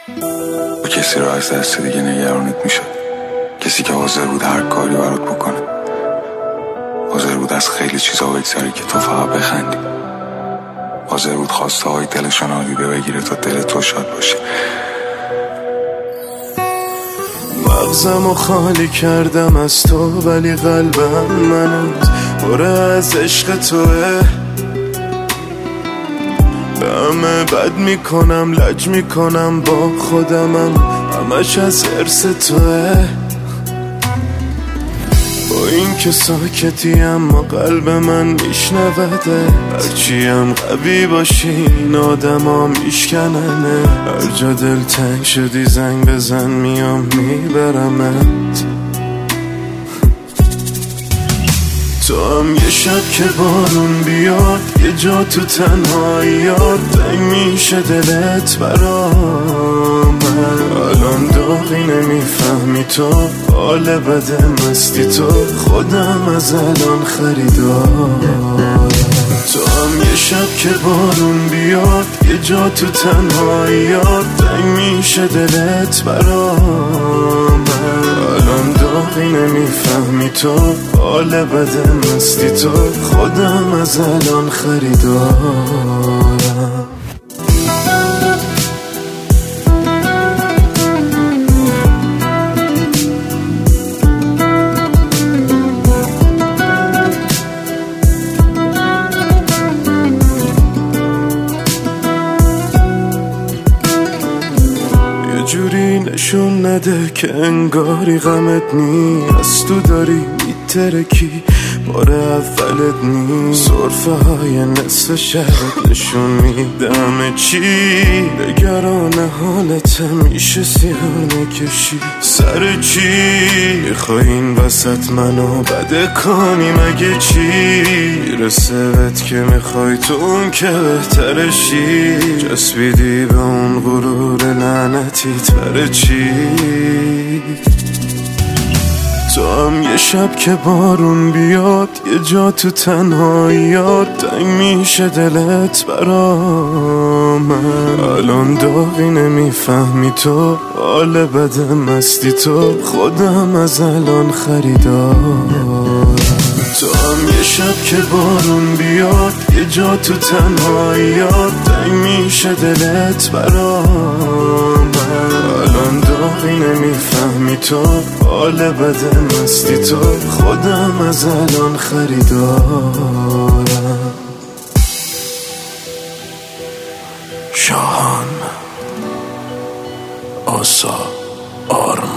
با کسی رو از دست دیگه نگرانت میشه، کسی که حاضر بود هر کاری برات بکنه، حاضر بود از خیلی چیزا بگذری که تو فقط بخندی، حاضر بود خواسته های دلشو نادیده بگیره تا دل تو شاد باشه. مغزمو خالی کردم از تو ولی قلبم منت پر از عشق توه. به همه بد میکنم، لج میکنم با خودمم، همش از حرص توه. با این که ساکتی اما قلب من میشنوده، هرچیم قوی باشی این آدم ها میشکننه. هر جا دل تنگ شدی زنگ بزن میام میبرمت. تو هم یه شب که بارون بیاد یه جا تو تنهاییات تنگ میشه دلت برام. الان داغی نمیفهمی تو حال بده مستی تو، خودم از الان خریدار. تو هم یه شب که بارون بیاد یه جا تو تنهاییات تنگ میشه دلت برام. الان داغی نمیفهمی تو حال بده مستی تو، خودم از الان خریدارم. جوری نشون نده که انگاری غمت نیست، تو داری میترکی بار اولت نیست. صرفه های نصف شهرت نشون میدم چی نگران حالت میشه سیاه نکشی. سر چی خواه این وسط منو بده کنی مگه چی رسه بهت که میخوای تو اون که بهترشی. جسبیدی به اون غرور لعنتیت برای چی؟ تو هم یه شب که بارون بیاد یه جا تو تنهاییات تنگ میشه دلت برام. الان داغی نمیفهمی تو حال بده مستی تو، خودم از الان خریدارم. تو هم یه شب که بارون بیاد یه جا تو تنهاییات تنگ میشه دلت برام. الان داغی نمیفهمی تو حال بده مستی تو، خودم از الان خریدارم. شاهان آسا آرمان.